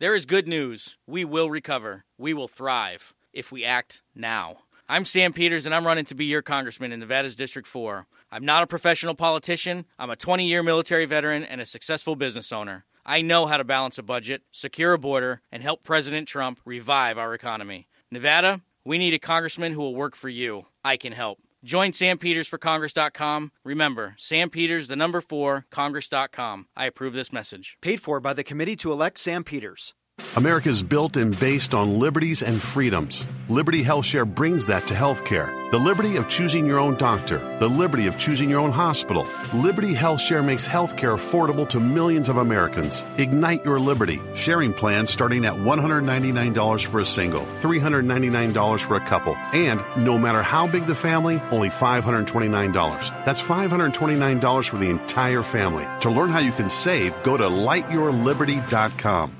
There is good news. We will recover. We will thrive if we act now. I'm Sam Peters, and I'm running to be your congressman in Nevada's District 4. I'm not a professional politician. I'm a 20-year military veteran and a successful business owner. I know how to balance a budget, secure a border, and help President Trump revive our economy. Nevada, we need a congressman who will work for you. I can help. Join Sam Peters for Congress.com. Remember, Sam Peters, 4, Congress.com. I approve this message. Paid for by the committee to elect Sam Peters. America's built and based on liberties and freedoms. Liberty HealthShare brings that to healthcare. The liberty of choosing your own doctor. The liberty of choosing your own hospital. Liberty HealthShare makes healthcare affordable to millions of Americans. Ignite your liberty. Sharing plans starting at $199 for a single, $399 for a couple, and no matter how big the family, only $529. That's $529 for the entire family. To learn how you can save, go to lightyourliberty.com.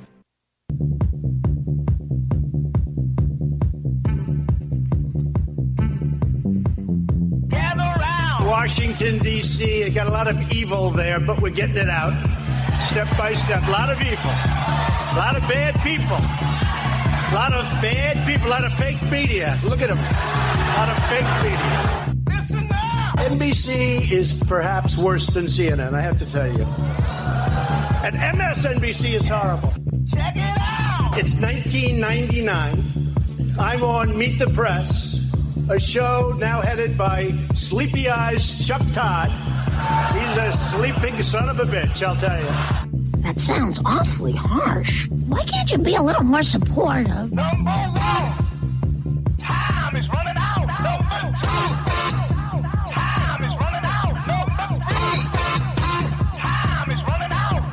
Washington, D.C. Got a lot of evil there, but we're getting it out step by step. A lot of evil. A lot of bad people. A lot of bad people. A lot of fake media. Look at them. A lot of fake media. NBC is perhaps worse than CNN, I have to tell you. And MSNBC is horrible. Check it out. It's 1999. I'm on Meet the Press, a show now headed by Sleepy Eyes Chuck Todd. He's a sleeping son of a bitch, I'll tell you. That sounds awfully harsh. Why can't you be a little more supportive? Number one, time is running out. Number two, time is running out. Number three, time is running out.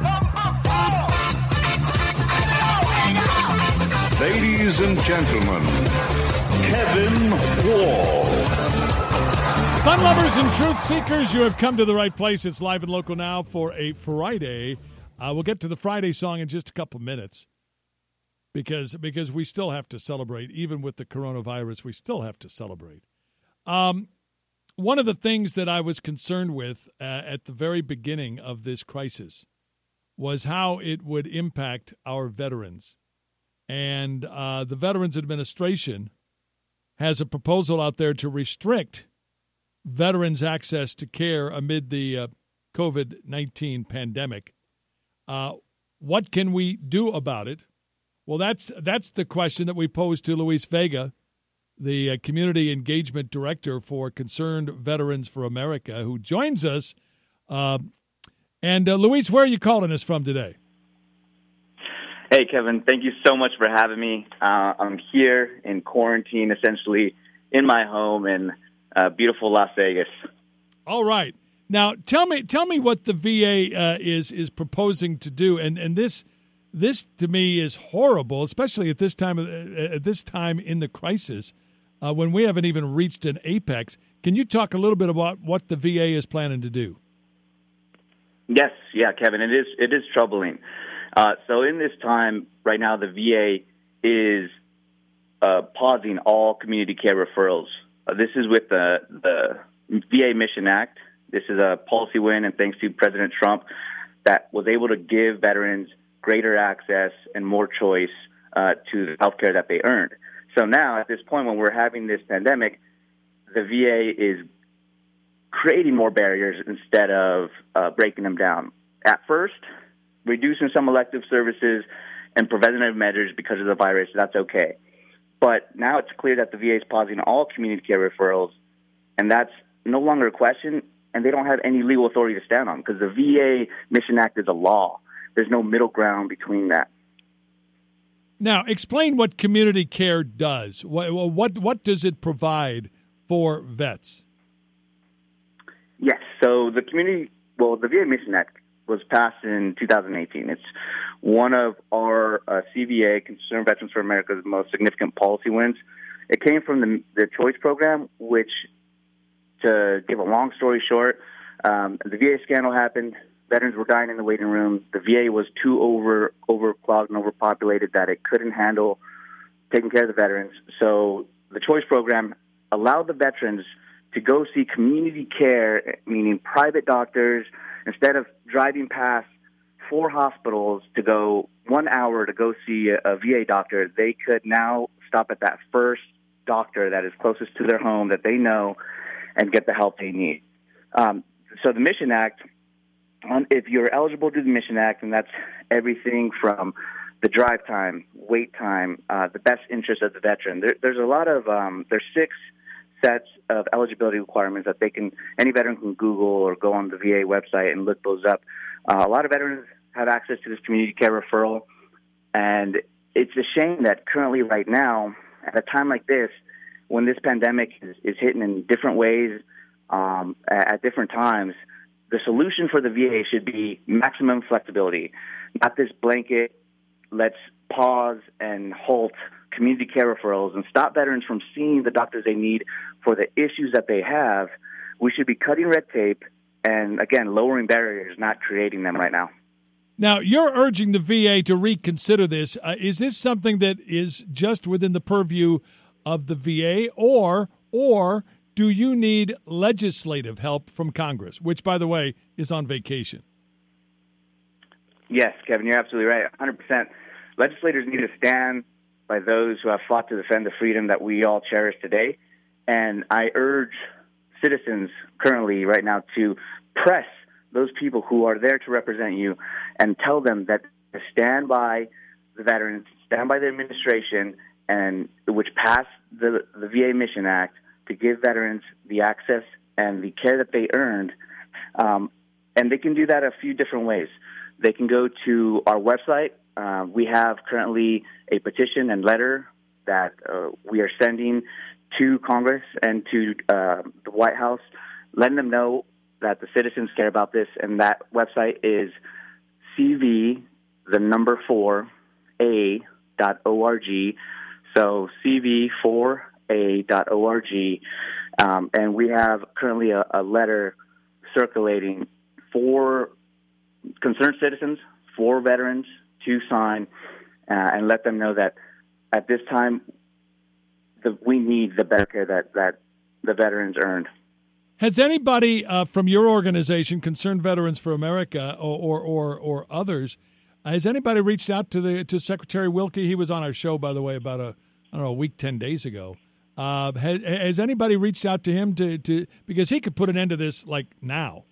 Number four. Ladies and gentlemen, Kevin Wall. Fun lovers and truth seekers, you have come to the right place. It's live and local now for a Friday. We'll get to the Friday song in just a couple minutes because we still have to celebrate. Even with the coronavirus, we still have to celebrate. One of the things that I was concerned with at the very beginning of this crisis was how it would impact our veterans. And the Veterans Administration has a proposal out there to restrict veterans' access to care amid the COVID-19 pandemic. What can we do about it? Well, that's the question that we posed to Luis Vega, the Community Engagement Director for Concerned Veterans for America, who joins us. And Luis, where are you calling us from today? Hey, Kevin, thank you so much for having me. I'm here in quarantine, essentially in my home in beautiful Las Vegas. All right. Now, tell me what the VA is proposing to do, and this to me is horrible, especially at this time in the crisis when we haven't even reached an apex. Can you talk a little bit about what the VA is planning to do? Yes, yeah, Kevin, it is troubling. So in this time right now, the VA is pausing all community care referrals. This is with the VA Mission Act. This is a policy win, and thanks to President Trump, that was able to give veterans greater access and more choice to the health care that they earned. So now, at this point, when we're having this pandemic, the VA is creating more barriers instead of breaking them down. At first, reducing some elective services and preventative measures because of the virus, that's okay. But now it's clear that the VA is pausing all community care referrals, and that's no longer a question, and they don't have any legal authority to stand on because the VA Mission Act is a law. There's no middle ground between that. Now, explain what community care does. What does it provide for vets? Yes, so the VA Mission Act was passed in 2018. It's one of our CVA, Concerned Veterans for America's most significant policy wins. It came from the Choice Program, which, to give a long story short, the VA scandal happened. Veterans were dying in the waiting room. The VA was too overclogged and overpopulated that it couldn't handle taking care of the veterans. So the Choice Program allowed the veterans to go see community care, meaning private doctors, instead of driving past 4 hospitals to go 1 hour to go see a VA doctor, they could now stop at that first doctor that is closest to their home that they know and get the help they need. So the Mission Act, if you're eligible to the Mission Act, and that's everything from the drive time, wait time, the best interest of the veteran. There's a lot of there's 6 sets of eligibility requirements that any veteran can Google or go on the VA website and look those up. A lot of veterans have access to this community care referral, and it's a shame that currently right now, at a time like this, when this pandemic is hitting in different ways at different times, the solution for the VA should be maximum flexibility, not this blanket, let's pause and halt community care referrals and stop veterans from seeing the doctors they need for the issues that they have. We should be cutting red tape and, again, lowering barriers, not creating them right now. Now, you're urging the VA to reconsider this. Is this something that is just within the purview of the VA, or do you need legislative help from Congress, which, by the way, is on vacation? Yes, Kevin, you're absolutely right, 100%. Legislators need to stand by those who have fought to defend the freedom that we all cherish today. And I urge citizens currently right now to press those people who are there to represent you and tell them that to stand by the veterans, stand by the administration, and which passed the VA Mission Act to give veterans the access and the care that they earned. And they can do that a few different ways. They can go to our website. We have currently a petition and letter that we are sending to Congress and to the White House, letting them know that the citizens care about this. And that website is cv4a.org. So cv4a.org. And we have currently a letter circulating for concerned citizens, for veterans to sign and let them know that at this time we need the better care that the veterans earned. Has anybody from your organization, Concerned Veterans for America, or others, has anybody reached out to Secretary Wilkie? He was on our show, by the way, about a week, 10 days ago. Has anybody reached out to him to because he could put an end to this like now?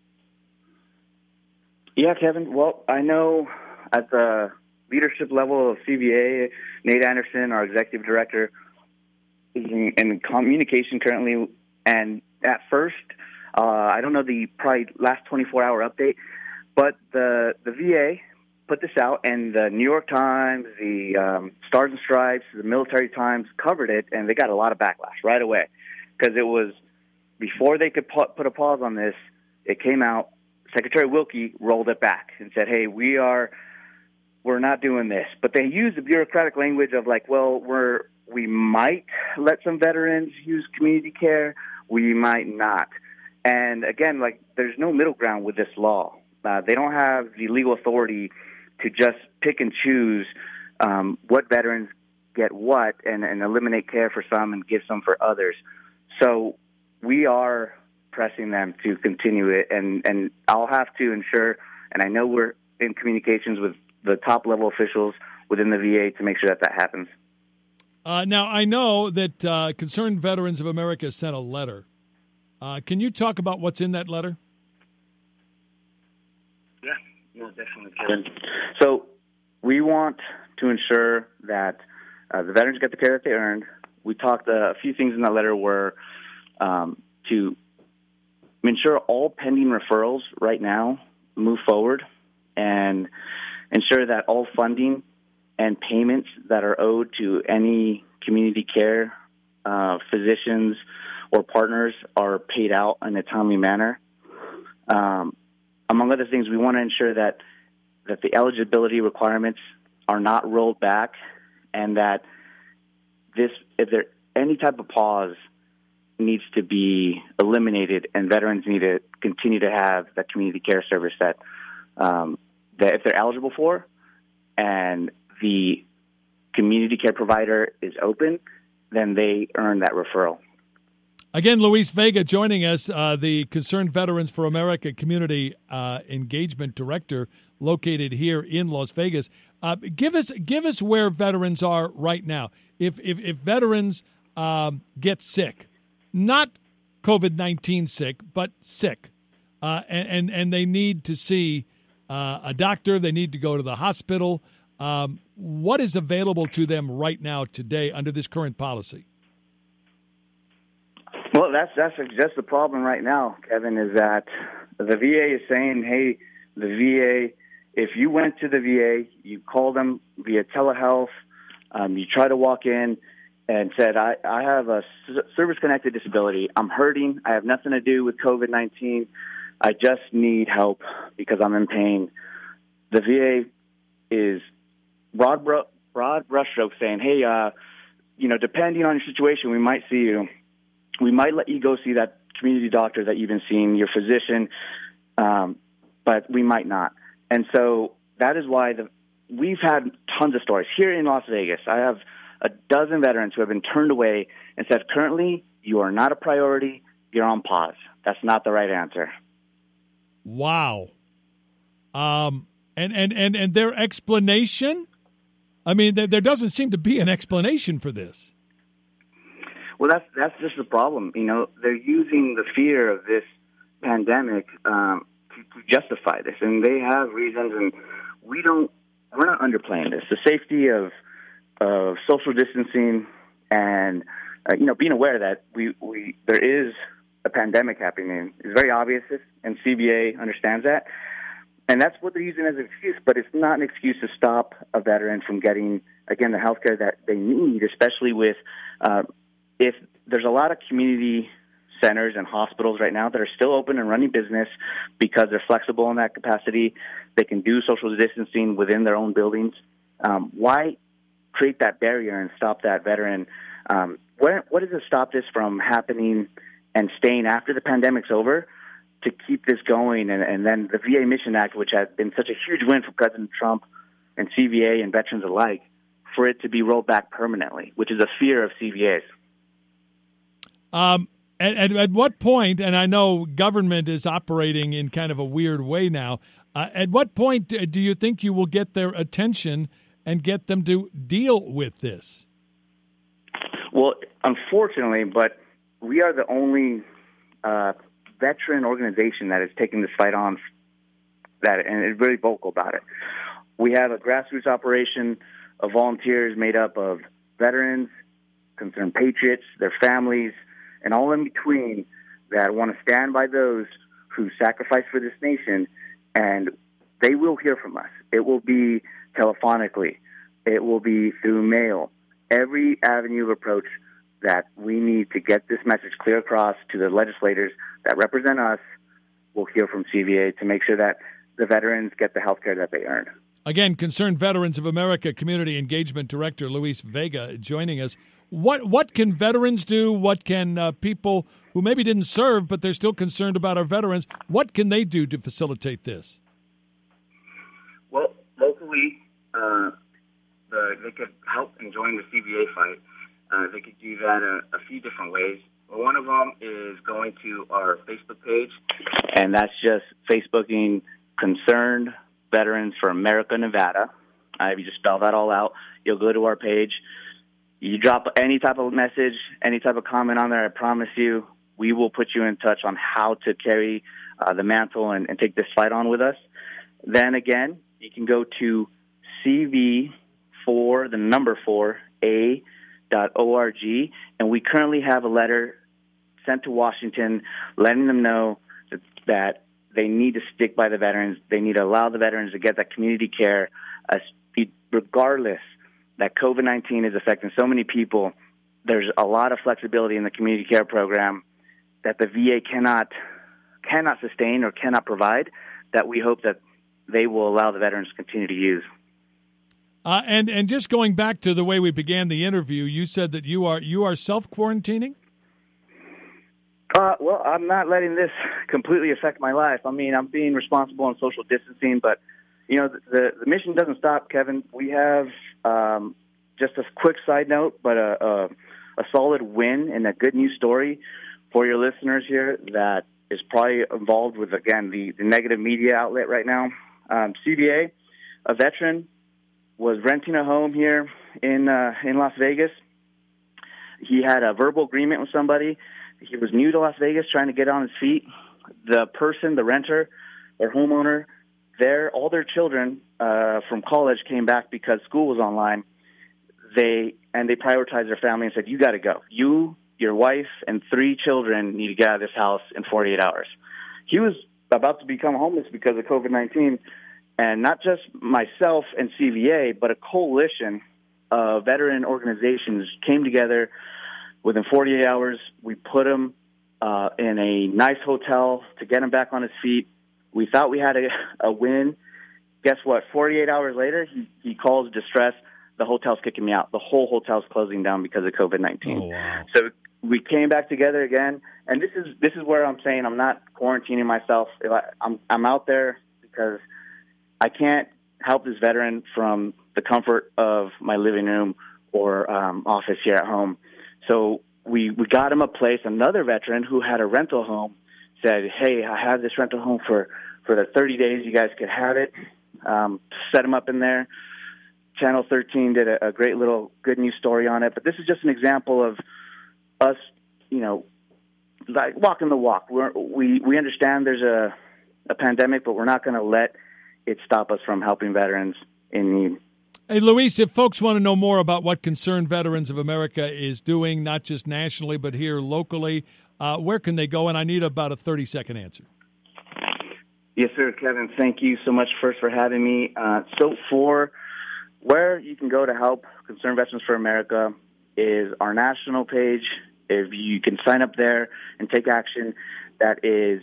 Yeah, Kevin. Well, I know at the leadership level of CVA, Nate Anderson, our executive director, is in communication currently. And at first, I don't know the probably last 24-hour update, but the VA put this out, and the New York Times, the Stars and Stripes, the Military Times covered it, and they got a lot of backlash right away because it was before they could put a pause on this. It came out. Secretary Wilkie rolled it back and said, "Hey, we're not doing this." But they used the bureaucratic language of like, "Well, we might let some veterans use community care, we might not." And again, like there's no middle ground with this law. They don't have the legal authority to just pick and choose what veterans get what and eliminate care for some and give some for others. So we are pressing them to continue it, and I'll have to ensure, and I know we're in communications with the top level officials within the VA to make sure that happens. Now, I know that Concerned Veterans of America sent a letter. Can you talk about what's in that letter? Yeah, definitely, Kevin. So we want to ensure that the veterans get the care that they earned. We talked a few things in that letter were to ensure all pending referrals right now move forward and ensure that all funding and payments that are owed to any community care physicians or partners are paid out in a timely manner. Among other things, we want to ensure that the eligibility requirements are not rolled back, and that if there any type of pause needs to be eliminated, and veterans need to continue to have that community care service that if they're eligible for, and the community care provider is open, then they earn that referral. Again, Luis Vega joining us, the Concerned Veterans for America Community Engagement Director located here in Las Vegas. Give us where veterans are right now. If veterans get sick, not COVID-19 sick, but sick, and they need to see a doctor, they need to go to the hospital, what is available to them right now today under this current policy? Well, that's the problem right now, Kevin, is that the VA is saying, hey, the VA, if you went to the VA, you called them via telehealth, you try to walk in and said, I have a service-connected disability. I'm hurting. I have nothing to do with COVID-19. I just need help because I'm in pain. The VA is broad brushstroke saying, hey, depending on your situation, we might see you. We might let you go see that community doctor that you've been seeing, your physician, but we might not. And so that is why we've had tons of stories. Here in Las Vegas, I have a dozen veterans who have been turned away and said, currently, you are not a priority. You're on pause. That's not the right answer. Wow. And their explanation? I mean, there doesn't seem to be an explanation for this. Well, that's just the problem. They're using the fear of this pandemic to justify this, and they have reasons. And we're not underplaying this. The safety of social distancing and being aware that there is a pandemic happening is very obvious, and CVA understands that, and that's what they're using as an excuse. But it's not an excuse to stop a veteran from getting, again, the health care that they need, especially with. If there's a lot of community centers and hospitals right now that are still open and running business because they're flexible in that capacity, they can do social distancing within their own buildings. Why create that barrier and stop that veteran? What does it stop this from happening and staying after the pandemic's over to keep this going? And then the VA Mission Act, which has been such a huge win for President Trump and CVA and veterans alike, for it to be rolled back permanently, which is a fear of CVA's. At what point, and I know government is operating in kind of a weird way now, at what point do you think you will get their attention and get them to deal with this? Well, unfortunately, but we are the only veteran organization that is taking this fight on and is very vocal about it. We have a grassroots operation of volunteers made up of veterans, concerned patriots, their families, and all in between that want to stand by those who sacrifice for this nation, and they will hear from us. It will be telephonically. It will be through mail. Every avenue of approach that we need to get this message clear across to the legislators that represent us will hear from CVA to make sure that the veterans get the health care that they earn. Again, Concerned Veterans of America Community Engagement Director Luis Vega joining us. What can veterans do? What can people who maybe didn't serve but they're still concerned about our veterans, what can they do to facilitate this? Well, locally, they could help and join the CVA fight. They could do that a few different ways. One of them is going to our Facebook page, and that's just Facebooking Concerned Veterans for America, Nevada. If you just spell that all out, you'll go to our page. You drop any type of message, any type of comment on there, I promise you, we will put you in touch on how to carry the mantle and take this fight on with us. Then again, you can go to CV4A.org, and we currently have a letter sent to Washington letting them know that they need to stick by the veterans. They need to allow the veterans to get that community care, regardless that COVID-19 is affecting so many people. There's a lot of flexibility in the community care program that the VA cannot sustain or cannot provide, that we hope that they will allow the veterans to continue to use. And just going back to the way we began the interview, you said that you are self-quarantining? Well, I'm not letting this completely affect my life. I mean, I'm being responsible on social distancing, but the mission doesn't stop, Kevin. We have just a quick side note, but a solid win and a good news story. for your listeners here that is probably involved with, again, the negative media outlet right now. CBA, a veteran, was renting a home here in Las Vegas. He had a verbal agreement with somebody. He was new to Las Vegas, trying to get on his feet. The person, the renter or homeowner, all their children from college came back because school was online. They prioritized their family and said, "You got to go. You, your wife, and 3 children need to get out of this house in 48 hours." He was about to become homeless because of COVID-19, and not just myself and CVA, but a coalition of veteran organizations came together. Within 48 hours, we put him in a nice hotel to get him back on his feet. We thought we had a win. Guess what? 48 hours later, he calls distress. The hotel's kicking me out. The whole hotel's closing down because of COVID-19. Oh, wow. So we came back together again, and this is where I'm saying I'm not quarantining myself. I'm out there because I can't help this veteran from the comfort of my living room or office here at home. So we got him a place. Another veteran who had a rental home said, "Hey, I have this rental home for the 30 days. You guys could have it." Set him up in there. Channel 13 did a great little good news story on it. But this is just an example of us, like walking the walk. We understand there's a pandemic, but we're not going to let it stop us from helping veterans in need. Hey, Luis, if folks want to know more about what Concerned Veterans of America is doing, not just nationally but here locally, where can they go? And I need about a 30-second answer. Yes, sir, Kevin. Thank you so much first for having me. So for where you can go to help Concerned Veterans for America is our national page. If you can sign up there and take action, that is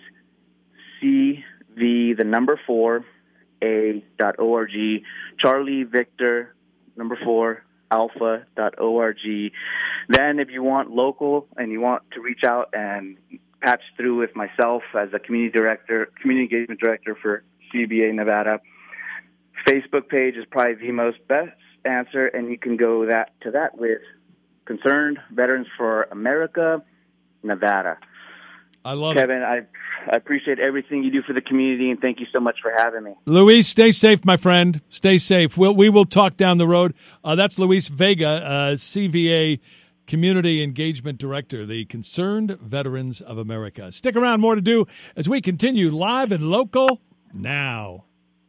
CV4A.org, Charlie Victor 4 Alpha.org. Then if you want local and you want to reach out and patch through with myself as a community engagement director for CBA Nevada, Facebook page is probably the most best answer, and you can go to that with Concerned Veterans for America, Nevada. I love Kevin, I appreciate everything you do for the community, and thank you so much for having me. Luis, stay safe, my friend. Stay safe. We will talk down the road. That's Luis Vega, CVA Community Engagement Director, the Concerned Veterans of America. Stick around, more to do as we continue live and local now.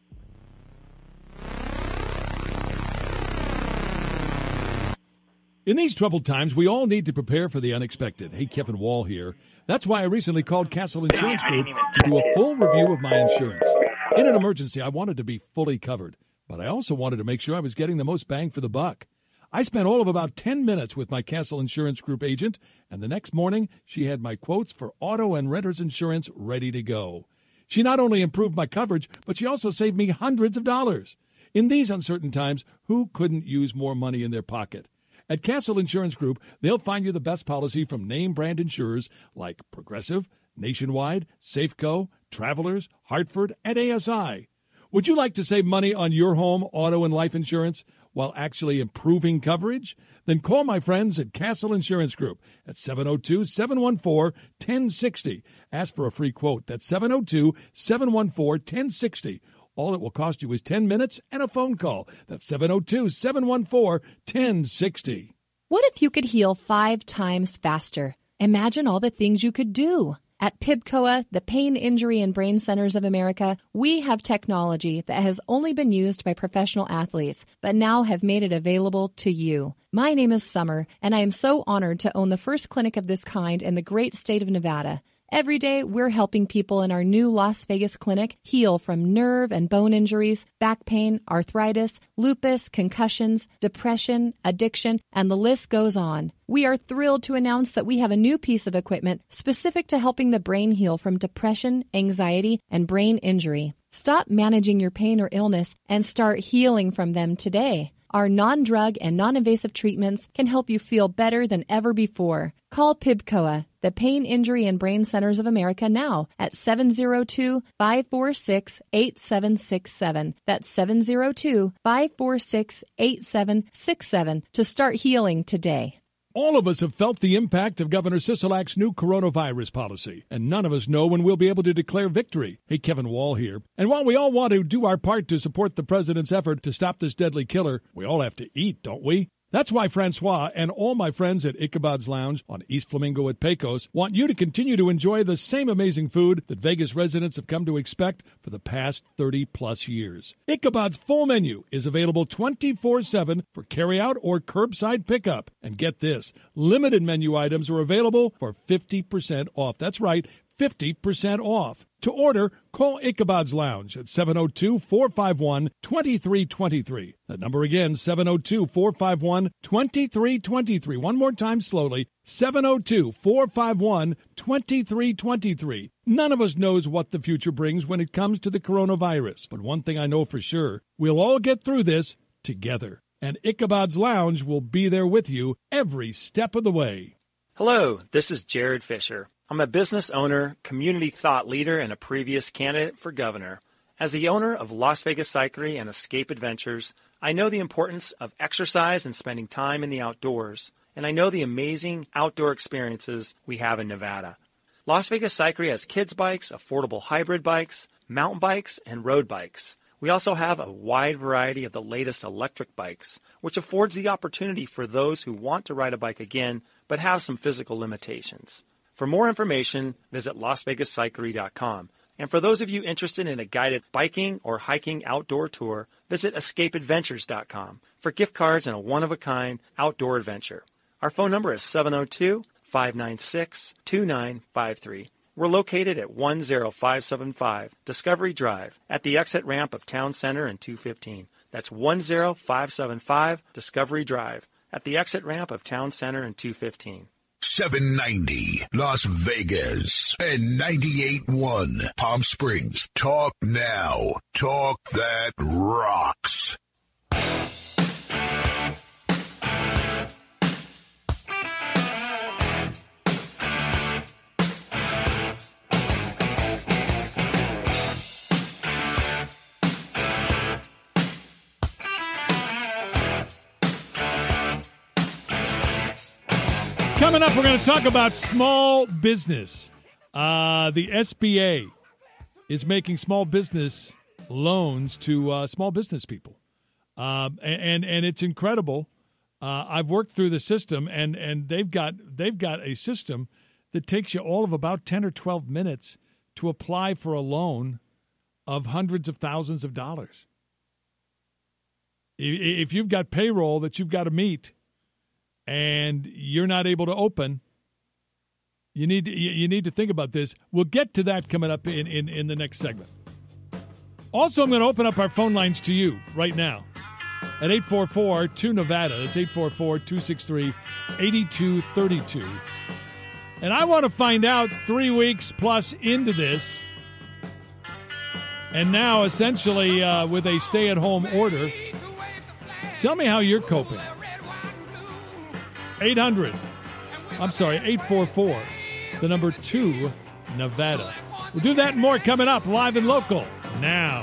In these troubled times, we all need to prepare for the unexpected. Hey, Kevin Wall here. That's why I recently called Castle Insurance Group to do a full review of my insurance. In an emergency, I wanted to be fully covered, but I also wanted to make sure I was getting the most bang for the buck. I spent all of about 10 minutes with my Castle Insurance Group agent, and the next morning, she had my quotes for auto and renter's insurance ready to go. She not only improved my coverage, but she also saved me hundreds of dollars. In these uncertain times, who couldn't use more money in their pocket? At Castle Insurance Group, they'll find you the best policy from name brand insurers like Progressive, Nationwide, Safeco, Travelers, Hartford, and ASI. Would you like to save money on your home, auto, and life insurance while actually improving coverage? Then call my friends at Castle Insurance Group at 702-714-1060. Ask for a free quote. That's 702-714-1060. All it will cost you is 10 minutes and a phone call. That's 702-714-1060. What if you could heal 5 times faster? Imagine all the things you could do. At PIBCOA, the Pain, Injury, and Brain Centers of America, we have technology that has only been used by professional athletes, but now have made it available to you. My name is Summer, and I am so honored to own the first clinic of this kind in the great state of Nevada. Every day, we're helping people in our new Las Vegas clinic heal from nerve and bone injuries, back pain, arthritis, lupus, concussions, depression, addiction, and the list goes on. We are thrilled to announce that we have a new piece of equipment specific to helping the brain heal from depression, anxiety, and brain injury. Stop managing your pain or illness and start healing from them today. Our non-drug and non-invasive treatments can help you feel better than ever before. Call PIBCOA, the Pain, Injury, and Brain Centers of America now at 702-546-8767. That's 702-546-8767 to start healing today. All of us have felt the impact of Governor Sisolak's new coronavirus policy, and none of us know when we'll be able to declare victory. Hey, Kevin Wall here. And while we all want to do our part to support the president's effort to stop this deadly killer, we all have to eat, don't we? That's why Francois and all my friends at Ichabod's Lounge on East Flamingo at Pecos want you to continue to enjoy the same amazing food that Vegas residents have come to expect for the past 30-plus years. Ichabod's full menu is available 24/7 for carry-out or curbside pickup. And get this, limited menu items are available for 50% off. That's right, 50% off. To order, call Ichabod's Lounge at 702-451-2323. That number again, 702-451-2323. One more time slowly, 702-451-2323. None of us knows what the future brings when it comes to the coronavirus. But one thing I know for sure, we'll all get through this together. And Ichabod's Lounge will be there with you every step of the way. Hello, this is Jared Fisher. I'm a business owner, community thought leader, and a previous candidate for governor. As the owner of Las Vegas Cyclery and Escape Adventures, I know the importance of exercise and spending time in the outdoors, and I know the amazing outdoor experiences we have in Nevada. Las Vegas Cyclery has kids bikes, affordable hybrid bikes, mountain bikes, and road bikes. We also have a wide variety of the latest electric bikes, which affords the opportunity for those who want to ride a bike again but have some physical limitations. For more information, visit LasVegasCyclery.com. And for those of you interested in a guided biking or hiking outdoor tour, visit EscapeAdventures.com for gift cards and a one-of-a-kind outdoor adventure. Our phone number is 702-596-2953. We're located at 10575 Discovery Drive at the exit ramp of Town Center and 215. That's 10575 Discovery Drive at the exit ramp of Town Center and 215. 790 Las Vegas and 98.1 Palm Springs. Talk now. Talk that rocks. Coming up, we're going to talk about small business. The SBA is making small business loans to small business people, and it's incredible. I've worked through the system, and they've got a system that takes you all of about 10 or 12 minutes to apply for a loan of hundreds of thousands of dollars. If you've got payroll that you've got to meet, and you're not able to open, you need to think about this. We'll get to that coming up in the next segment. Also, I'm going to open up our phone lines to you right now at 844-2-NEVADA. That's 844-263-8232. And I want to find out 3 weeks plus into this, and now essentially with a stay-at-home order, tell me how you're coping. 844, the number 2, Nevada. We'll do that and more coming up live and local now.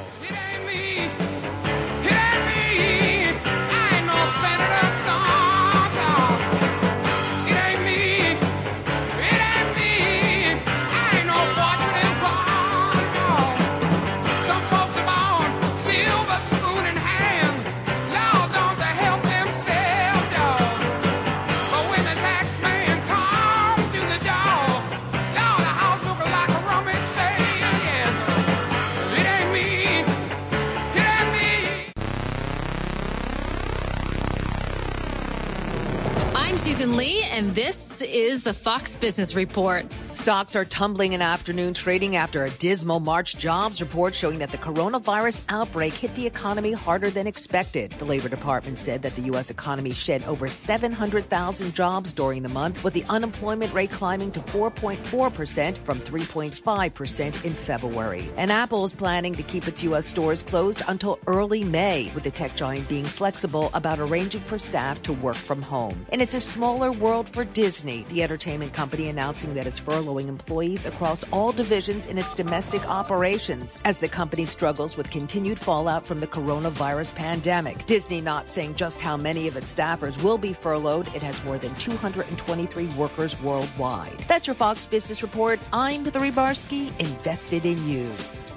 Susan Lee, and this is the Fox Business Report. Stocks are tumbling in afternoon trading after a dismal March jobs report showing that the coronavirus outbreak hit the economy harder than expected. The Labor Department said that the U.S. economy shed over 700,000 jobs during the month, with the unemployment rate climbing to 4.4% from 3.5% in February. And Apple is planning to keep its U.S. stores closed until early May, with the tech giant being flexible about arranging for staff to work from home. In its smaller world for Disney, the entertainment company announcing that it's furloughing employees across all divisions in its domestic operations as the company struggles with continued fallout from the coronavirus pandemic. Disney not saying just how many of its staffers will be furloughed. It has more than 223 workers worldwide. That's your Fox Business Report. I'm Hillary Barsky, invested in you.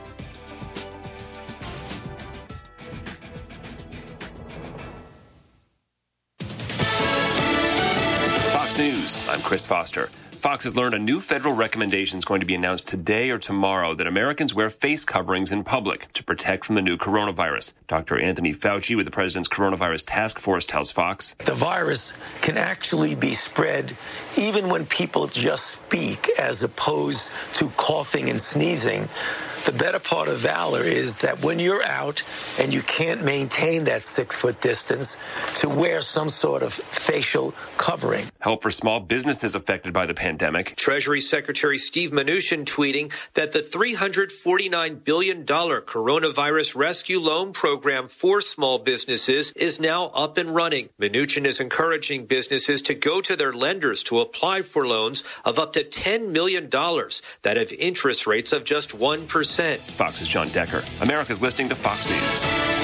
Fox News, I'm Chris Foster. Fox has learned a new federal recommendation is going to be announced today or tomorrow that Americans wear face coverings in public to protect from the new coronavirus. Dr. Anthony Fauci with the president's coronavirus task force tells Fox. The virus can actually be spread even when people just speak as opposed to coughing and sneezing. The better part of valor is that when you're out and you can't maintain that 6-foot distance, to wear some sort of facial covering. Help for small businesses affected by the pandemic. Treasury Secretary Steve Mnuchin tweeting that the $349 billion coronavirus rescue loan program for small businesses is now up and running. Mnuchin is encouraging businesses to go to their lenders to apply for loans of up to $10 million that have interest rates of just 1%. Fox's John Decker. America's listening to Fox News.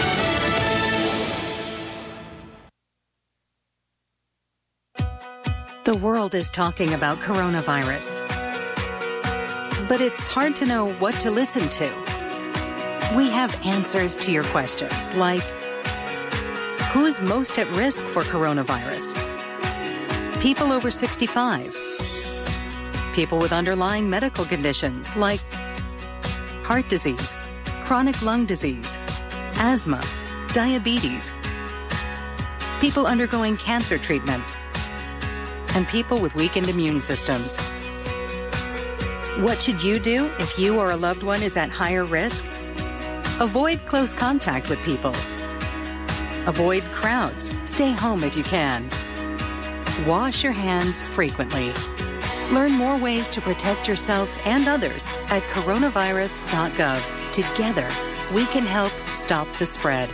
The world is talking about coronavirus, but it's hard to know what to listen to. We have answers to your questions, like who's most at risk for coronavirus? People over 65. People with underlying medical conditions like heart disease, chronic lung disease, asthma, diabetes, people undergoing cancer treatment, and people with weakened immune systems. What should you do if you or a loved one is at higher risk? Avoid close contact with people. Avoid crowds. Stay home if you can. Wash your hands frequently. Learn more ways to protect yourself and others at coronavirus.gov. Together, we can help stop the spread.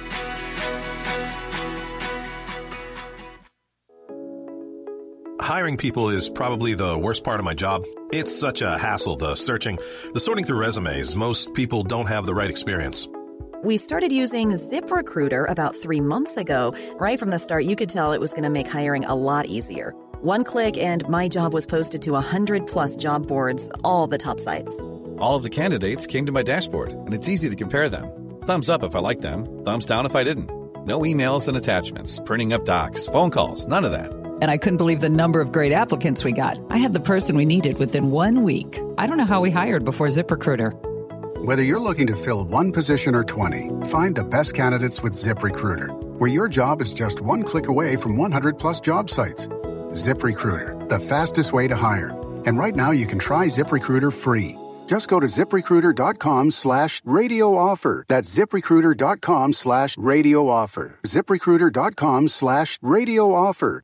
Hiring people is probably the worst part of my job. It's such a hassle, the searching, the sorting through resumes. Most people don't have the right experience. We started using ZipRecruiter about 3 months ago. Right from the start, you could tell it was going to make hiring a lot easier. One click and my job was posted to 100+ job boards, all the top sites. All of the candidates came to my dashboard, and it's easy to compare them. Thumbs up if I liked them, thumbs down if I didn't. No emails and attachments, printing up docs, phone calls, none of that. And I couldn't believe the number of great applicants we got. I had the person we needed within 1 week. I don't know how we hired before ZipRecruiter. Whether you're looking to fill one position or 20, find the best candidates with ZipRecruiter, where your job is just one click away from 100+ job sites. ZipRecruiter, the fastest way to hire. And right now you can try ZipRecruiter free. Just go to ZipRecruiter.com/radio offer. That's ZipRecruiter.com/radio offer. ZipRecruiter.com/radio offer.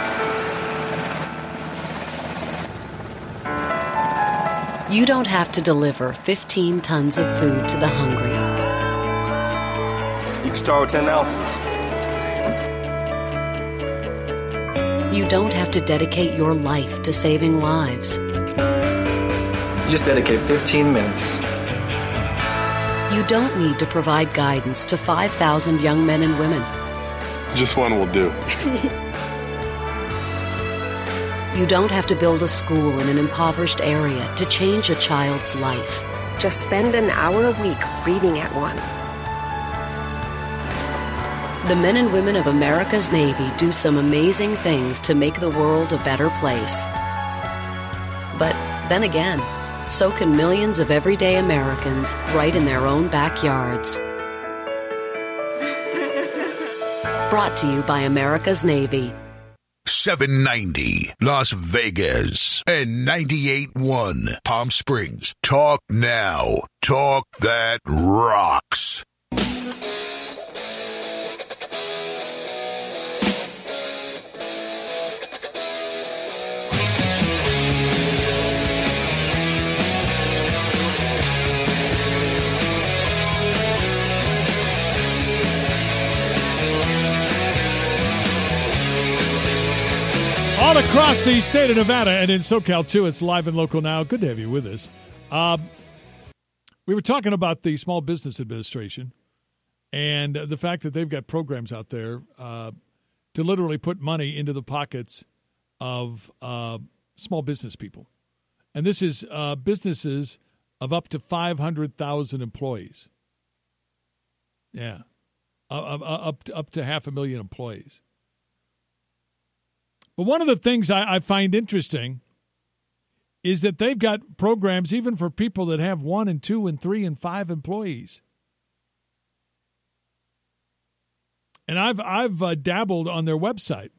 You don't have to deliver 15 tons of food to the hungry. You can start with 10 ounces. You don't have to dedicate your life to saving lives. You just dedicate 15 minutes. You don't need to provide guidance to 5,000 young men and women. Just one will do. You don't have to build a school in an impoverished area to change a child's life. Just spend an hour a week reading at one. The men and women of America's Navy do some amazing things to make the world a better place. But then again, so can millions of everyday Americans right in their own backyards. Brought to you by America's Navy. 790 Las Vegas and 98.1 Palm Springs. Talk now. Talk that rocks. All across the state of Nevada and in SoCal, too. It's Live and Local now. Good to have you with us. We were talking about the Small Business Administration and the fact that they've got programs out there to literally put money into the pockets of small business people. And this is businesses of up to 500,000 employees. Yeah. Up to 500,000 employees. But one of the things I find interesting is that they've got programs even for people that have 1 and 2 and 3 and 5 employees. And I've dabbled on their website.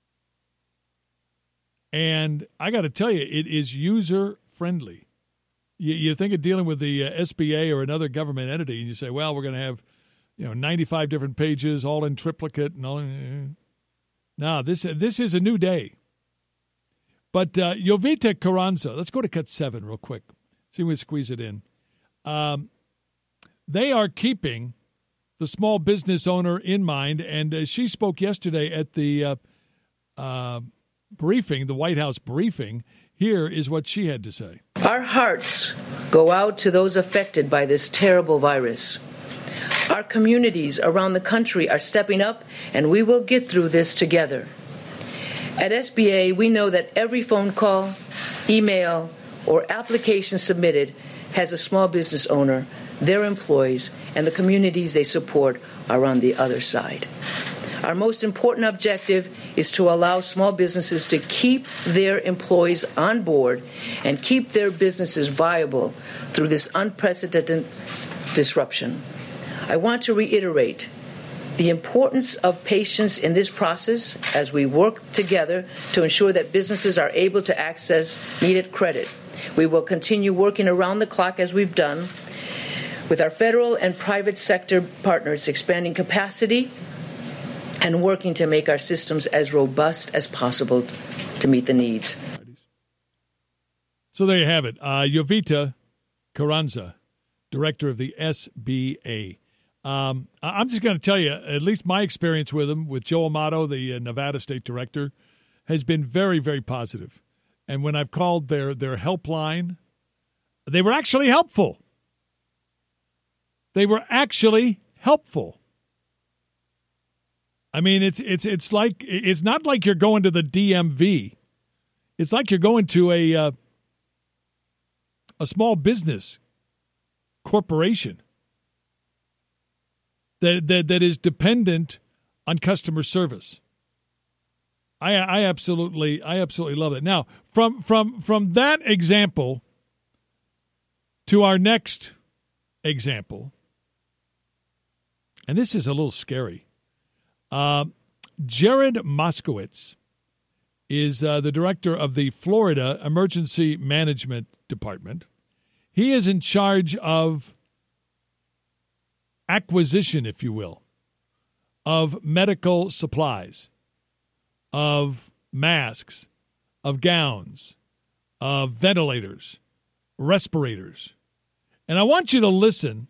And I got to tell you, it is user-friendly. You think of dealing with the SBA or another government entity, and you say, well, we're going to have 95 different pages, all in triplicate and all. No, this is a new day. But Jovita Carranza, let's go to cut 7 real quick. See if we squeeze it in. They are keeping the small business owner in mind, and she spoke yesterday at the briefing, the White House briefing. Here is what she had to say. Our hearts go out to those affected by this terrible virus. Our communities around the country are stepping up, and we will get through this together. At SBA, we know that every phone call, email, or application submitted has a small business owner, their employees, and the communities they support are on the other side. Our most important objective is to allow small businesses to keep their employees on board and keep their businesses viable through this unprecedented disruption. I want to reiterate the importance of patience in this process as we work together to ensure that businesses are able to access needed credit. We will continue working around the clock as we've done with our federal and private sector partners, expanding capacity and working to make our systems as robust as possible to meet the needs. So there you have it. Jovita Carranza, director of the SBA. I'm just going to tell you, at least my experience with them, with Joe Amato, the Nevada State Director, has been very, very positive. And when I've called their helpline, they were actually helpful. They were actually helpful. I mean, it's like it's not like you're going to the DMV. It's like you're going to a small business corporation that is dependent on customer service. I absolutely love it. Now, from that example to our next example, and this is a little scary. Jared Moskowitz is the director of the Florida Emergency Management Department. He is in charge of acquisition, if you will, of medical supplies, of masks, of gowns, of ventilators, respirators. And I want you to listen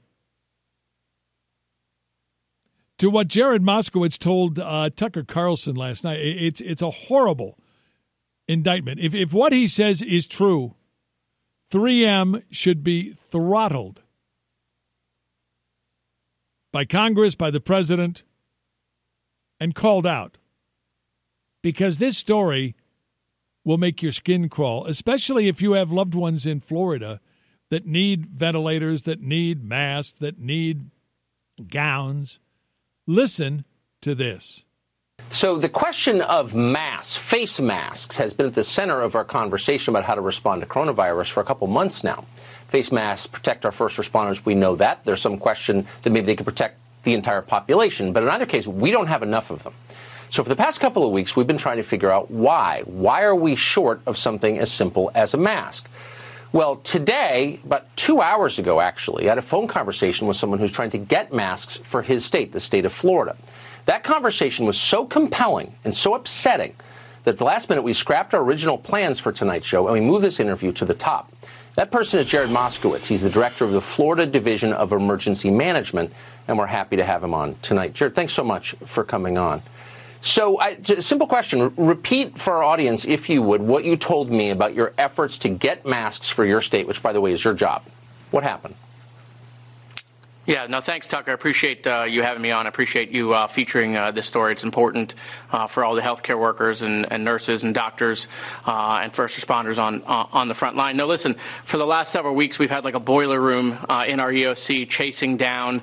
to what Jared Moskowitz told Tucker Carlson last night. It's a horrible indictment. If what he says is true, 3M should be throttled by Congress, by the president, and called out. Because this story will make your skin crawl, especially if you have loved ones in Florida that need ventilators, that need masks, that need gowns. Listen to this. So the question of masks, face masks, has been at the center of our conversation about how to respond to coronavirus for a couple months now. Face masks protect our first responders. We know that. There's some question that maybe they could protect the entire population. But in either case, we don't have enough of them. So for the past couple of weeks, we've been trying to figure out why. Why are we short of something as simple as a mask? Well, today, about 2 hours ago, actually, I had a phone conversation with someone who's trying to get masks for his state, the state of Florida. That conversation was so compelling and so upsetting that at the last minute we scrapped our original plans for tonight's show and we moved this interview to the top. That person is Jared Moskowitz. He's the director of the Florida Division of Emergency Management, and we're happy to have him on tonight. Jared, thanks so much for coming on. So, simple question. Repeat for our audience, if you would, what you told me about your efforts to get masks for your state, which, by the way, is your job. What happened? Yeah, no, thanks, Tucker. I appreciate you having me on. I appreciate you featuring this story. It's important for all the healthcare workers and nurses and doctors and first responders on the front line. No, listen, for the last several weeks, we've had like a boiler room in our EOC chasing down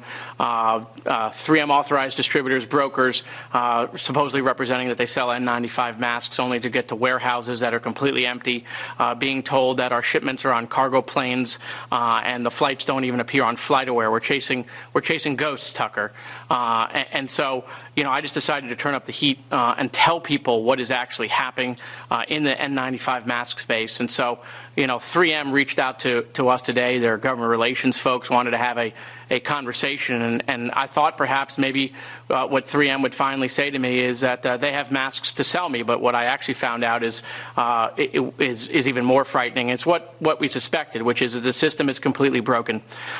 3M authorized distributors, brokers, supposedly representing that they sell N95 masks only to get to warehouses that are completely empty, being told that our shipments are on cargo planes and the flights don't even appear on FlightAware. We're chasing ghosts, Tucker. And so, I just decided to turn up the heat and tell people what is actually happening in the N95 mask space. And so, 3M reached out to us today. Their government relations folks wanted to have a conversation. And I thought perhaps maybe what 3M would finally say to me is that they have masks to sell me. But what I actually found out is even more frightening. It's what we suspected, which is that the system is completely broken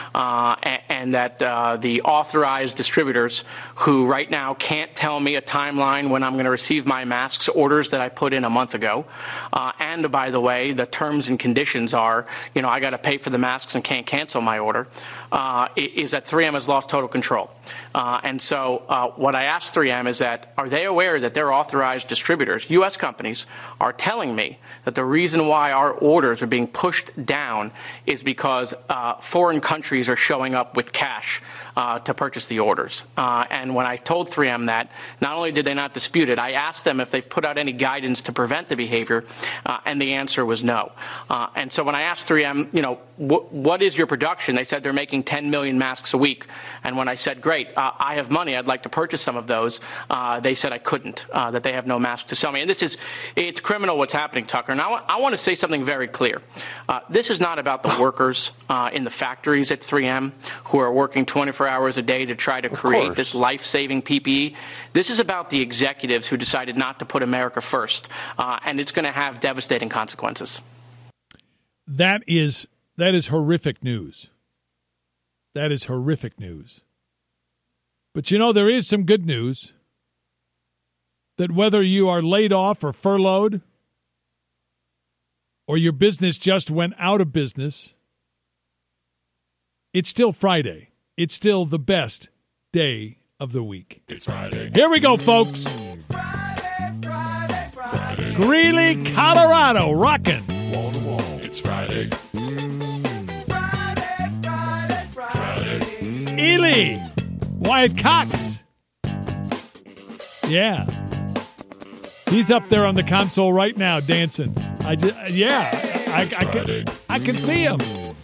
and that the authorized distributors who right now can't tell me a timeline when I'm going to receive my masks orders that I put in a month ago. And by the way, the terms and conditions are, I got to pay for the masks and can't cancel my order, is that 3M has lost total control. And so what I asked 3M is that, are they aware that their authorized distributors, U.S. companies, are telling me that the reason why our orders are being pushed down is because foreign countries are showing up with cash to purchase the orders. And when I told 3M that, not only did they not dispute it, I asked them if they've put out any guidance to prevent the behavior, and the answer was no. And so when I asked 3M, what is your production? They said they're making 10 million masks a week. And when I said, great, I have money, I'd like to purchase some of those, they said I couldn't, that they have no masks to sell me. And it's criminal what's happening, Tucker. And I want to say something very clear. This is not about the workers in the factories at 3M who are working 24 hours a day to try to create this life-saving PPE. This is about the executives who decided not to put America first, and it's going to have devastating consequences. That is horrific news. That is horrific news. But there is some good news that whether you are laid off or furloughed or your business just went out of business, it's still Friday. It's still the best day of the week. It's Friday. Here we go, folks. Friday. Greeley, Colorado, rocking. Wall to wall. It's Friday. Friday. Ely, Wyatt Cox. Yeah. He's up there on the console right now dancing. I can see him.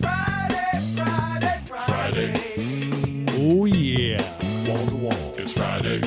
Friday. Oh, yeah. Wall to wall. It's Friday.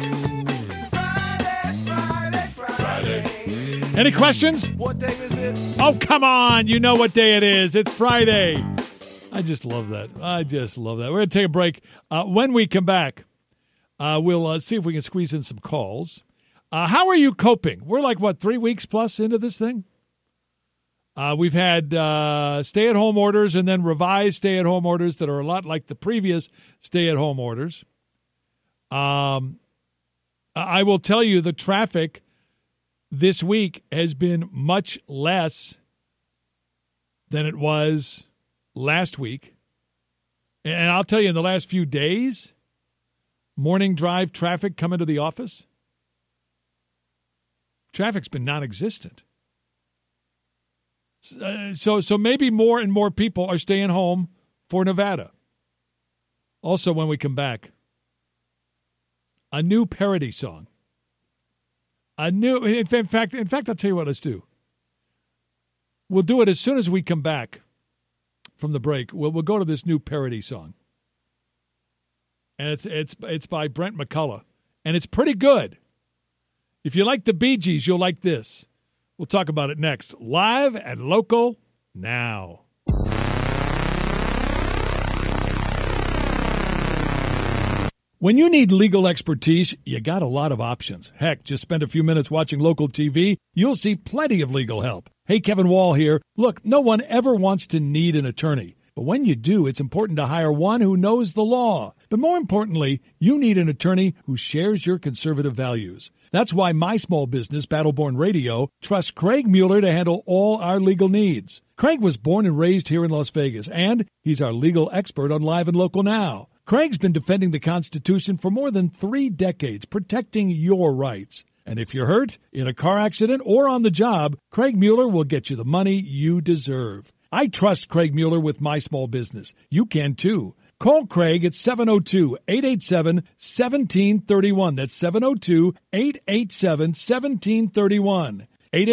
Friday. Any questions? What day is it? Oh, come on. You know what day it is. It's Friday. I just love that. We're going to take a break. When we come back, we'll see if we can squeeze in some calls. How are you coping? We're like, 3 weeks plus into this thing? We've had stay-at-home orders and then revised stay-at-home orders that are a lot like the previous stay-at-home orders. I will tell you the traffic this week has been much less than it was last week. And I'll tell you, in the last few days, morning drive traffic coming to the office, traffic's been non-existent. So maybe more and more people are staying home for Nevada. Also, when we come back, a new parody song. In fact, I'll tell you what, let's do. We'll do it as soon as we come back from the break. We'll go to this new parody song. And it's by Brent McCullough. And it's pretty good. If you like the Bee Gees, you'll like this. We'll talk about it next. Live and local now. When you need legal expertise, you got a lot of options. Heck, just spend a few minutes watching local TV. You'll see plenty of legal help. Hey, Kevin Wall here. Look, no one ever wants to need an attorney. But when you do, it's important to hire one who knows the law. But more importantly, you need an attorney who shares your conservative values. That's why my small business, Battleborn Radio, trusts Craig Mueller to handle all our legal needs. Craig was born and raised here in Las Vegas, and he's our legal expert on Live and Local Now. Craig's been defending the Constitution for more than 3 decades, protecting your rights. And if you're hurt, in a car accident, or on the job, Craig Mueller will get you the money you deserve. I trust Craig Mueller with my small business. You can too. Call Craig at 702-887-1731. That's 702-887-1731.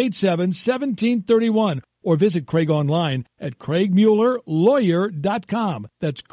887-1731. Or visit Craig online at CraigMuellerLawyer.com. That's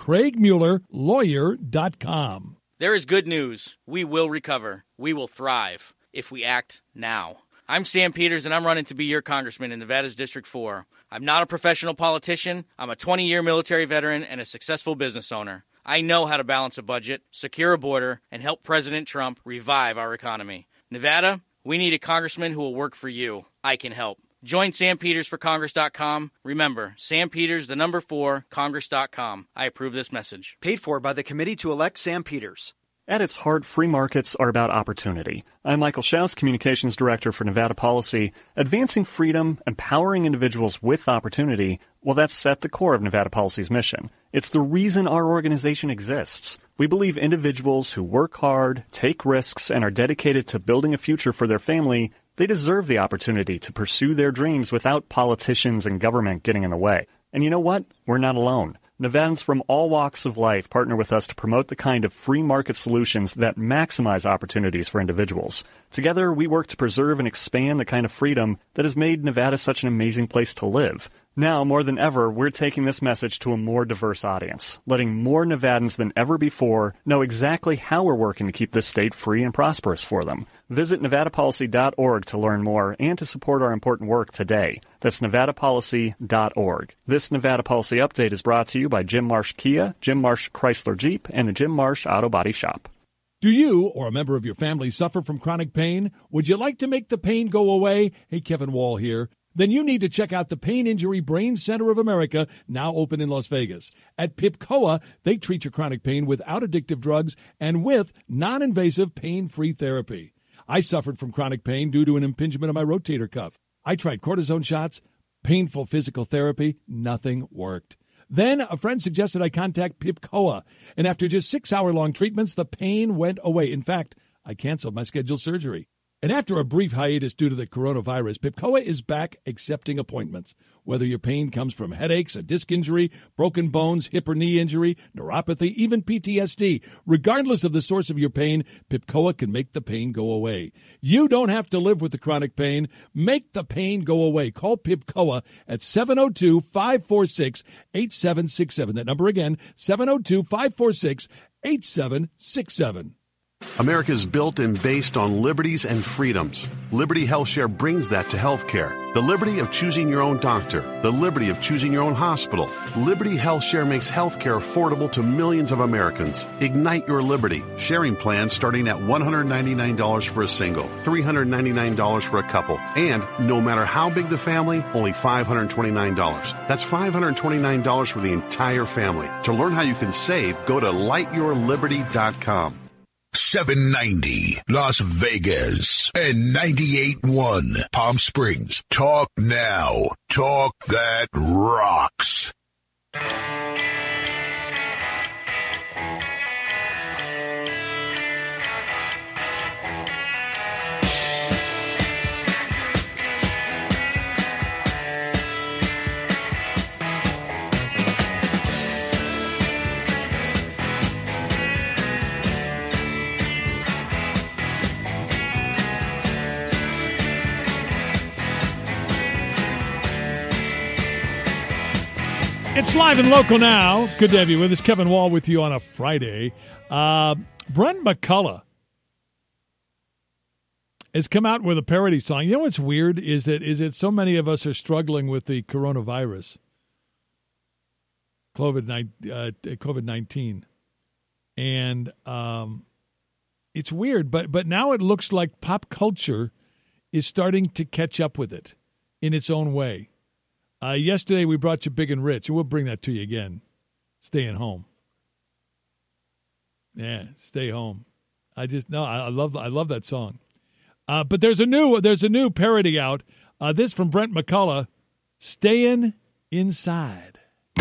CraigMuellerLawyer.com. There is good news. We will recover. We will thrive if we act now. I'm Sam Peters, and I'm running to be your congressman in Nevada's District 4. I'm not a professional politician. I'm a 20-year military veteran and a successful business owner. I know how to balance a budget, secure a border, and help President Trump revive our economy. Nevada, we need a congressman who will work for you. I can help. Join SamPetersForCongress.com. Remember, Sam Peters, the number 4, Congress.com. I approve this message. Paid for by the Committee to Elect Sam Peters. At its heart, free markets are about opportunity. I'm Michael Schaus, Communications Director for Nevada Policy. Advancing freedom, empowering individuals with opportunity, well, that's at the core of Nevada Policy's mission. It's the reason our organization exists. We believe individuals who work hard, take risks, and are dedicated to building a future for their family, they deserve the opportunity to pursue their dreams without politicians and government getting in the way. And you know what? We're not alone. Nevadans from all walks of life partner with us to promote the kind of free market solutions that maximize opportunities for individuals. Together, we work to preserve and expand the kind of freedom that has made Nevada such an amazing place to live. Now, more than ever, we're taking this message to a more diverse audience, letting more Nevadans than ever before know exactly how we're working to keep this state free and prosperous for them. Visit NevadaPolicy.org to learn more and to support our important work today. That's NevadaPolicy.org. This Nevada Policy Update is brought to you by Jim Marsh Kia, Jim Marsh Chrysler Jeep, and the Jim Marsh Auto Body Shop. Do you or a member of your family suffer from chronic pain? Would you like to make the pain go away? Hey, Kevin Wall here. Then you need to check out the Pain Injury Brain Center of America, now open in Las Vegas. At PIPCOA, they treat your chronic pain without addictive drugs and with non-invasive pain-free therapy. I suffered from chronic pain due to an impingement of my rotator cuff. I tried cortisone shots, painful physical therapy, nothing worked. Then a friend suggested I contact PIPCOA, and after just 6-hour-long treatments, the pain went away. In fact, I canceled my scheduled surgery. And after a brief hiatus due to the coronavirus, PIPCOA is back accepting appointments. Whether your pain comes from headaches, a disc injury, broken bones, hip or knee injury, neuropathy, even PTSD, regardless of the source of your pain, PIPCOA can make the pain go away. You don't have to live with the chronic pain. Make the pain go away. Call PIPCOA at 702-546-8767. That number again, 702-546-8767. America is built and based on liberties and freedoms. Liberty HealthShare brings that to healthcare. The liberty of choosing your own doctor. The liberty of choosing your own hospital. Liberty HealthShare makes healthcare affordable to millions of Americans. Ignite your liberty. Sharing plans starting at $199 for a single, $399 for a couple, and no matter how big the family, only $529. That's $529 for the entire family. To learn how you can save, go to lightyourliberty.com. 790 Las Vegas and 98.1 Palm Springs. Talk now. Talk that rocks. It's live and local now. Good to have you with us. Kevin Wall with you on a Friday. Brent McCullough has come out with a parody song. You know what's weird is that so many of us are struggling with the coronavirus, COVID-19, and it's weird. But now it looks like pop culture is starting to catch up with it in its own way. Yesterday we brought you Big and Rich, and we'll bring that to you again. Staying home. Yeah, stay home. I love that song. But there's a new parody out. This from Brent McCullough, "Staying Inside."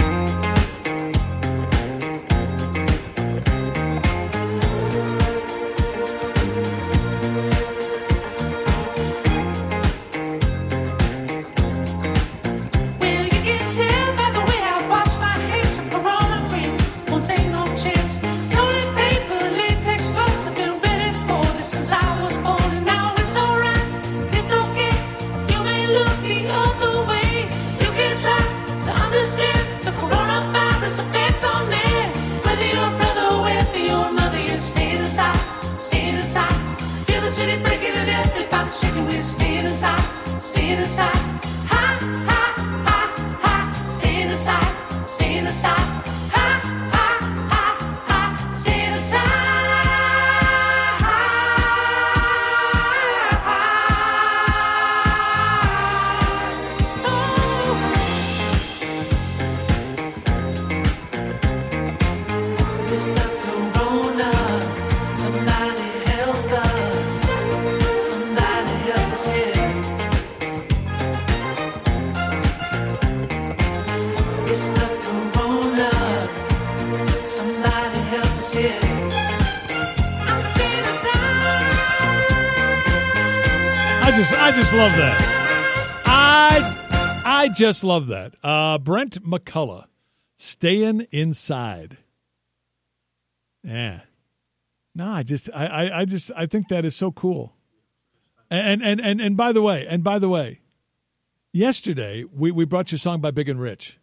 I just love that. I just love that. Brent McCullough, "Staying Inside." Yeah. No, I think that is so cool. And by the way, yesterday we brought you a song by Big and Rich.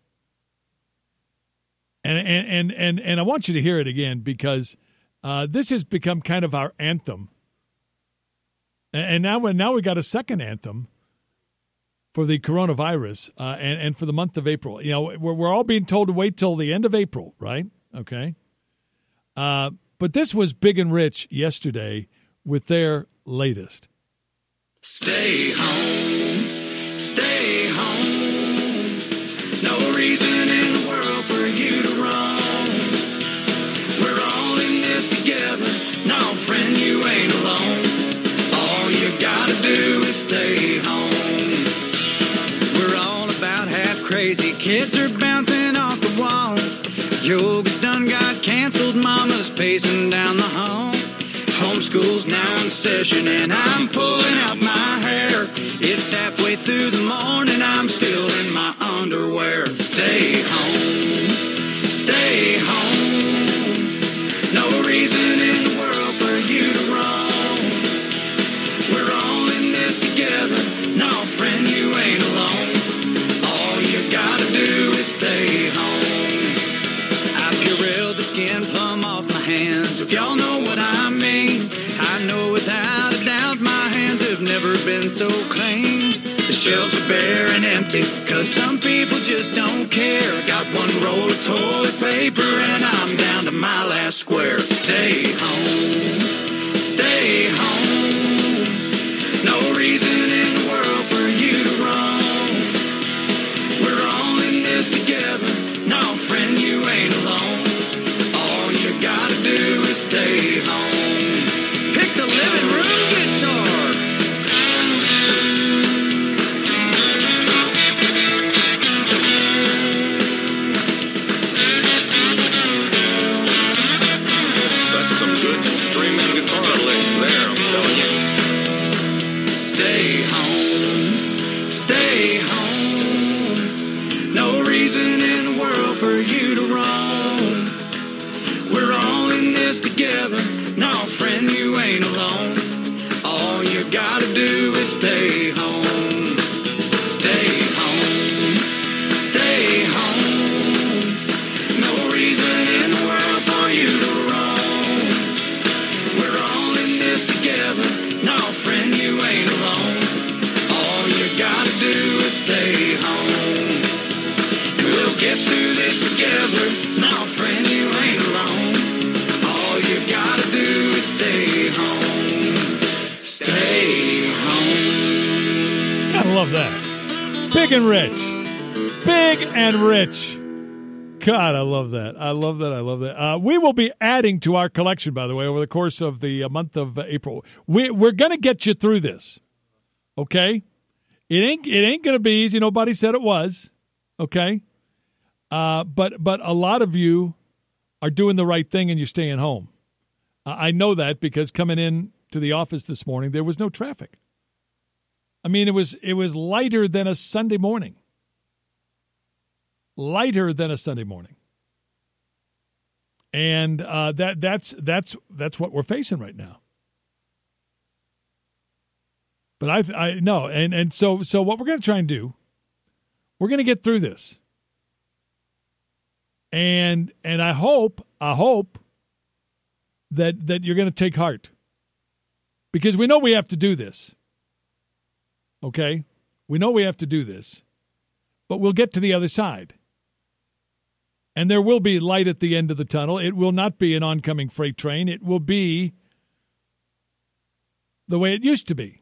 And I want you to hear it again because this has become kind of our anthem. And now we got a second anthem for the coronavirus and for the month of April. You know, we're all being told to wait till the end of April, right? Okay. But this was Big and Rich yesterday with their latest. Stay home, stay home. No reason in the world for you to roam. We're all in this together. No, friend, you ain't alone. All you gotta do is stay home. We're all about half crazy. Kids are bouncing off the wall. Yoga's done got canceled. Mama's pacing down the hall. Homeschool's now in session and I'm pulling out my hair. It's halfway through the morning. I'm still in my underwear. Stay home. Stay home. No reason in the world for you to roam. We're all in this together. No, friend, you ain't alone. All you gotta do is stay home. I Purelled the skin plumb off my hands. If y'all know what I mean, I know without a doubt my hands have never been so clean. The shelves are bare and empty, cause some people just don't care. Got one roll of toilet paper and I'm down to my last square. Stay home, stay home. No reason in the world for you to roam. We're all in this together. No, friend, you ain't alone. All you gotta do is stay home. Pick the living room guitar. That's some good streaming guitar licks there, I'm telling you. Stay home, stay home. No reason in the world for you to roam. We're all in this together. No, friend, you ain't alone. All you gotta do is stay home. Stay home, stay home. No reason in the world for you to roam. We're all in this together. No, friend, you ain't alone. All you gotta do is stay home. We'll get through this together. No, friend, you ain't alone. All you gotta do is stay home. Stay home. I love that. Big and Rich. Big and Rich. God, I love that. I love that. We will be adding to our collection, by the way, over the course of the month of April. We're going to get you through this, okay? It ain't going to be easy. Nobody said it was, okay? But a lot of you are doing the right thing and you're staying home. I know that because coming in to the office this morning, there was no traffic. I mean, it was lighter than a Sunday morning. Lighter than a Sunday morning. And that's what we're facing right now. But I know, and so what we're going to try and do, we're going to get through this. And I hope that you're going to take heart. Because we know we have to do this. Okay? We know we have to do this. But we'll get to the other side. And there will be light at the end of the tunnel. It will not be an oncoming freight train. It will be the way it used to be,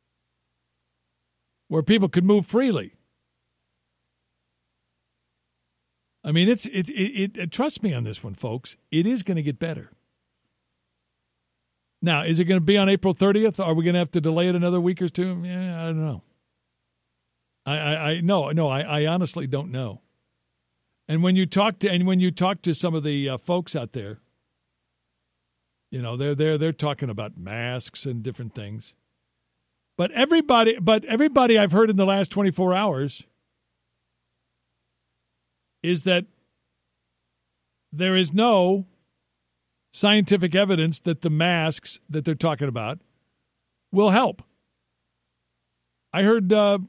where people could move freely. I mean, trust me on this one, folks. It is going to get better. Now, is it going to be on April 30th? Are we going to have to delay it another week or two? Yeah, I don't know. I honestly don't know. And when you talk to some of the folks out there, you know, they're talking about masks and different things. But everybody I've heard in the last 24 hours is that there is no scientific evidence that the masks that they're talking about will help. I heard the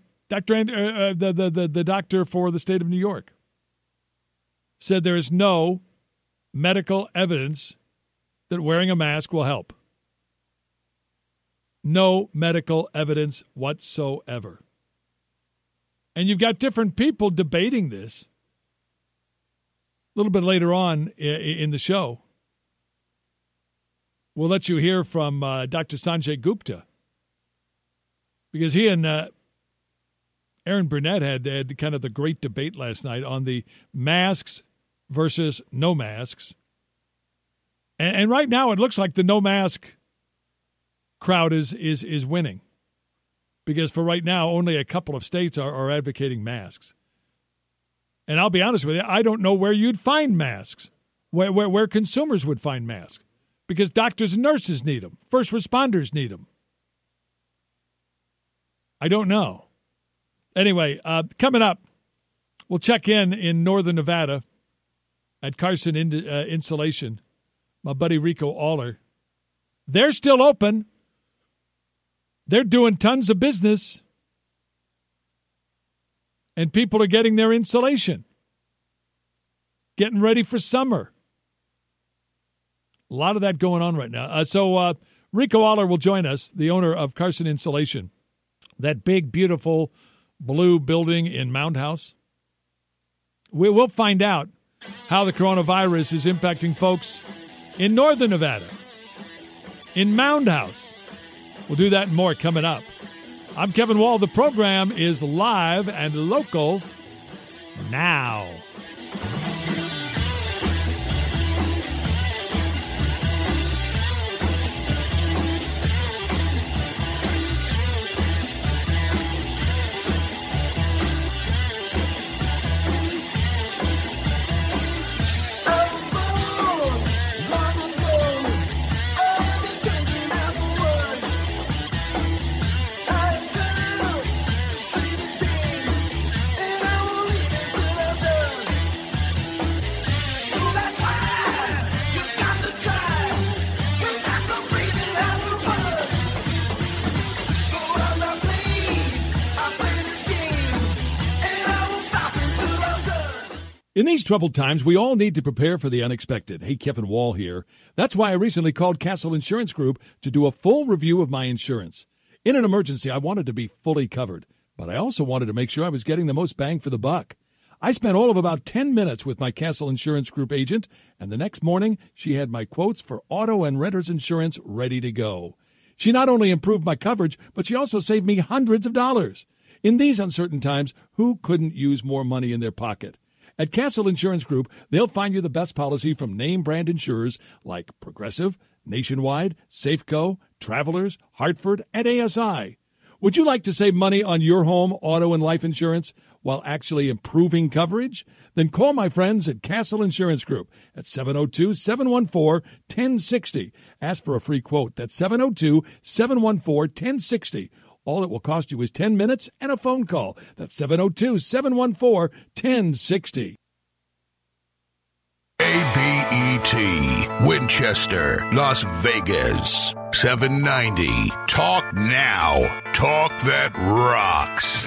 doctor for the state of New York said there is no medical evidence that wearing a mask will help. No medical evidence whatsoever. And you've got different people debating this. A little bit later on in the show, we'll let you hear from Dr. Sanjay Gupta, because he and Aaron Burnett had kind of the great debate last night on the masks versus no masks. And right now it looks like the no mask crowd is winning, because for right now only a couple of states are advocating masks. And I'll be honest with you, I don't know where you'd find masks, where consumers would find masks, because doctors and nurses need them. First responders need them. I don't know. Anyway, coming up, we'll check in northern Nevada at Carson Insulation. My buddy Rico Aller. They're still open. They're doing tons of business. And people are getting their insulation. Getting ready for summer. A lot of that going on right now. So Rico Aller will join us, the owner of Carson Insulation. That big, beautiful blue building in Mound House. We'll find out how the coronavirus is impacting folks in northern Nevada, in Mound House. We'll do that and more coming up. I'm Kevin Wall. The program is live and local now. In these troubled times, we all need to prepare for the unexpected. Hey, Kevin Wall here. That's why I recently called Castle Insurance Group to do a full review of my insurance. In an emergency, I wanted to be fully covered, but I also wanted to make sure I was getting the most bang for the buck. I spent all of about 10 minutes with my Castle Insurance Group agent, and the next morning, she had my quotes for auto and renter's insurance ready to go. She not only improved my coverage, but she also saved me hundreds of dollars. In these uncertain times, who couldn't use more money in their pocket? At Castle Insurance Group, they'll find you the best policy from name brand insurers like Progressive, Nationwide, Safeco, Travelers, Hartford, and ASI. Would you like to save money on your home, auto, and life insurance while actually improving coverage? Then call my friends at Castle Insurance Group at 702-714-1060. Ask for a free quote. That's 702-714-1060. All it will cost you is 10 minutes and a phone call. That's 702-714-1060. KBET, Winchester, Las Vegas, 790. Talk now. Talk that rocks.